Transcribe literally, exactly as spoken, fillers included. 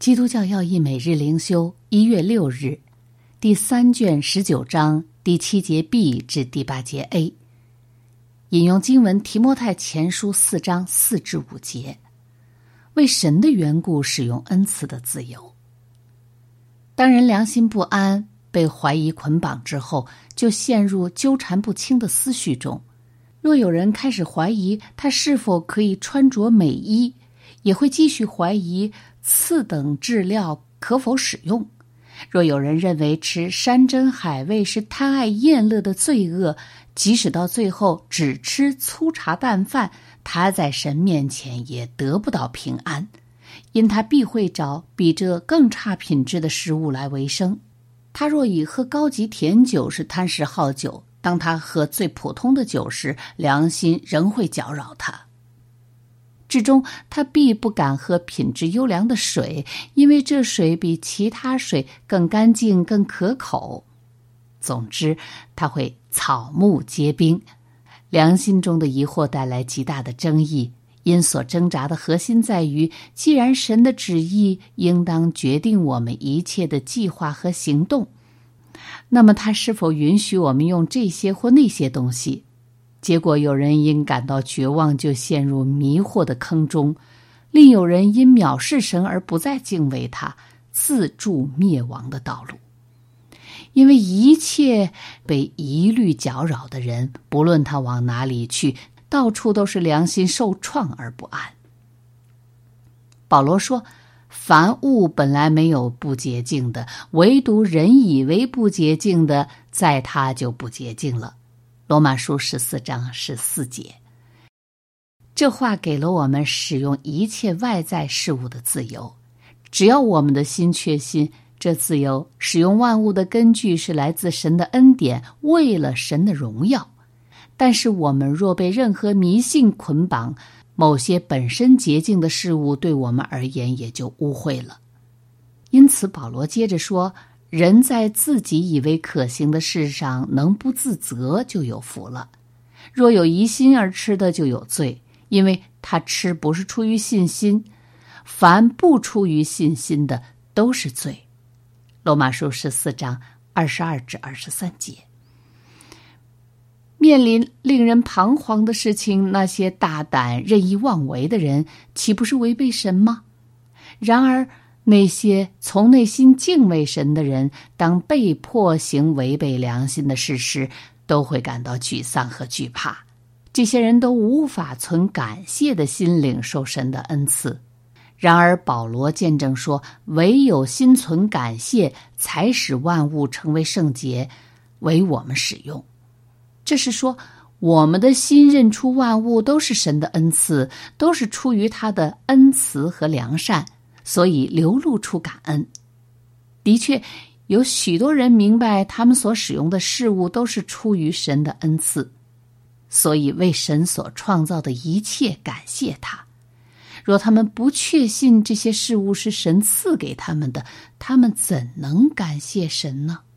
基督教要义每日灵修一月六日，第三卷十九章第七节 B 至第八节 A。引用经文提摩太前书四章四至五节，为神的缘故使用恩赐的自由。当人良心不安，被怀疑捆绑之后，就陷入纠缠不清的思绪中。若有人开始怀疑他是否可以穿着美衣，也会继续怀疑次等质料可否使用。若有人认为吃山珍海味是贪爱厌乐的罪恶，即使到最后只吃粗茶淡饭，他在神面前也得不到平安，因他必会找比这更差品质的食物来为生。他若以喝高级甜酒是贪食好酒，当他喝最普通的酒时，良心仍会搅扰他。至终他必不敢喝品质优良的水，因为这水比其他水更干净更可口。总之他会草木皆兵。良心中的疑惑带来极大的争议，因所挣扎的核心在于，既然神的旨意应当决定我们一切的计划和行动，那么他是否允许我们用这些或那些东西？结果有人因感到绝望就陷入迷惑的坑中，另有人因藐视神而不再敬畏他，自助灭亡的道路。因为一切被疑虑搅扰的人，不论他往哪里去，到处都是良心受创而不安。保罗说，凡物本来没有不洁净的，唯独人以为不洁净的，在他就不洁净了。罗马书十四章十四节。这话给了我们使用一切外在事物的自由，只要我们的心确信，这自由使用万物的根据是来自神的恩典，为了神的荣耀。但是我们若被任何迷信捆绑，某些本身洁净的事物对我们而言也就污秽了。因此保罗接着说，人在自己以为可行的事上能不自责，就有福了。若有疑心而吃的，就有罪，因为他吃不是出于信心，凡不出于信心的都是罪。罗马书十四章二十二至二十三节。面临令人彷徨的事情，那些大胆任意妄为的人，岂不是违背神吗？然而那些从内心敬畏神的人，当被迫行违背良心的事时，都会感到沮丧和惧怕。这些人都无法存感谢的心领受神的恩赐。然而保罗见证说，唯有心存感谢，才使万物成为圣洁，为我们使用。这是说，我们的心认出万物都是神的恩赐，都是出于他的恩慈和良善，所以流露出感恩。的确，有许多人明白他们所使用的事物都是出于神的恩赐，所以为神所创造的一切感谢他。若他们不确信这些事物是神赐给他们的，他们怎能感谢神呢？